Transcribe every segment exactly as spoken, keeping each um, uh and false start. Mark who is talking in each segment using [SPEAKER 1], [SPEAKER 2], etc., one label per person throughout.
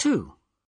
[SPEAKER 1] too.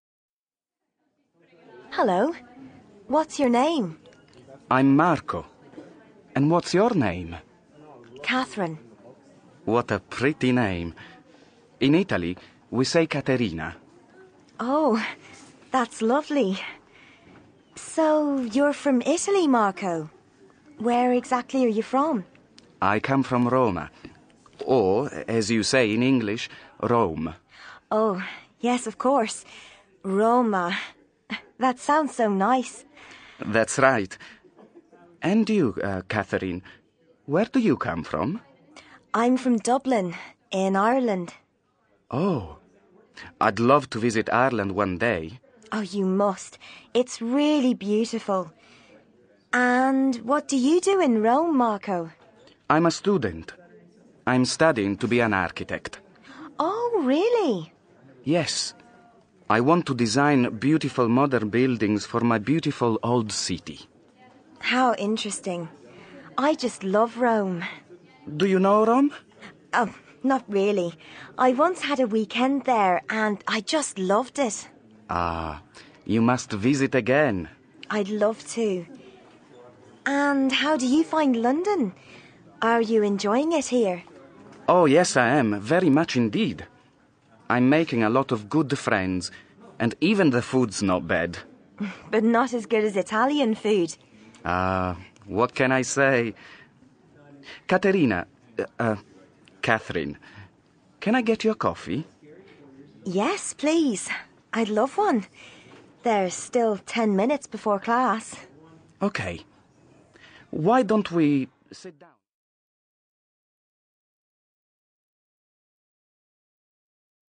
[SPEAKER 2] Hello. What's your name?
[SPEAKER 3] I'm Marco. And what's your name?
[SPEAKER 2] Catherine.
[SPEAKER 3] What a pretty name. In Italy, we say Caterina.
[SPEAKER 2] Oh, that's lovely. So, you're from Italy, Marco? Where exactly are you from?
[SPEAKER 3] I come from Roma. Or, as you say in English, Rome.
[SPEAKER 2] Oh, yes, of course. Roma. That sounds so nice.
[SPEAKER 3] That's right. And you, uh, Catherine, where do you come from?
[SPEAKER 2] I'm from Dublin, in Ireland.
[SPEAKER 3] Oh, I'd love to visit Ireland one day.
[SPEAKER 2] Oh, you must. It's really beautiful. And what do you do in Rome, Marco?
[SPEAKER 3] I'm a student. I'm studying to be an architect.
[SPEAKER 2] Oh, really?
[SPEAKER 3] Yes. I want to design beautiful modern buildings for my beautiful old city.
[SPEAKER 2] How interesting. I just love Rome.
[SPEAKER 3] Do you know Rome?
[SPEAKER 2] Oh, not really. I once had a weekend there and I just loved it.
[SPEAKER 3] Ah, you must visit again.
[SPEAKER 2] I'd love to. And how do you find London? Are you enjoying it here?
[SPEAKER 3] Oh, yes, I am. Very much indeed. I'm making a lot of good friends, and even the food's not bad.
[SPEAKER 2] But not as good as Italian food.
[SPEAKER 3] Ah, uh, what can I say? Caterina, uh, uh, Catherine, can I get you a coffee?
[SPEAKER 2] Yes, please. I'd love one. There's still ten minutes before class.
[SPEAKER 3] Okay. Why don't we sit down?